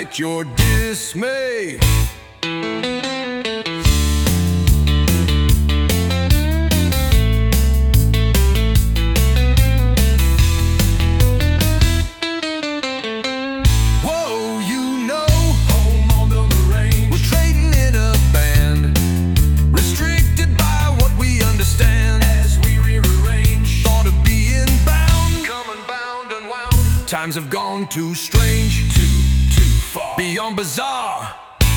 despite your dismay. Whoa, you know, home on the range, we're trading in a band, restricted by what we understand. As we rearrange, thought of being bound, coming bound and wound. Times have gone too strange, too far, beyond bizarre.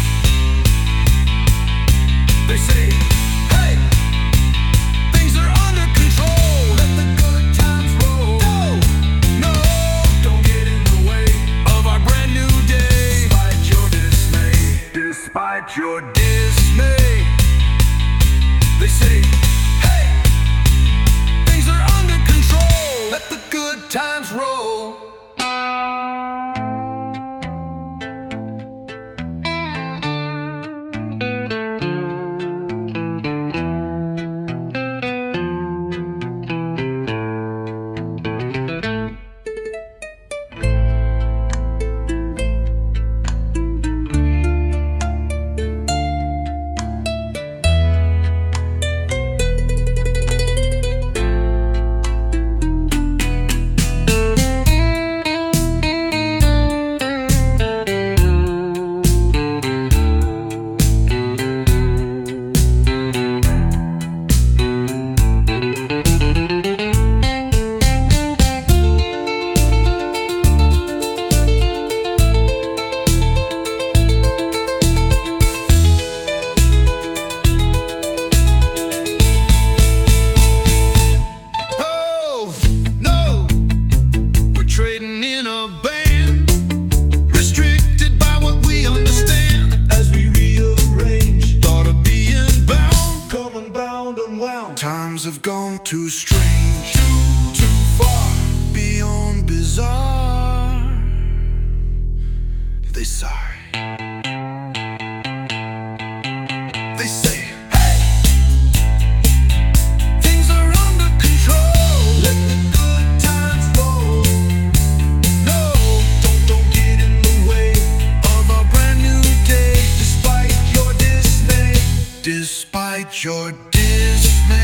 They say, hey, things are under control, let the good times roll. No, don't get in the way of our brand new day. Despite your dismay, despite your dismay. They say, hey, things are under control, let the good times roll. Times have gone too strange, too far, beyond bizarre. They sigh, they say, hey, things are under control, let the good times roll. No, don't get in the way of a brand new day. Despite your dismay, despite your dismay.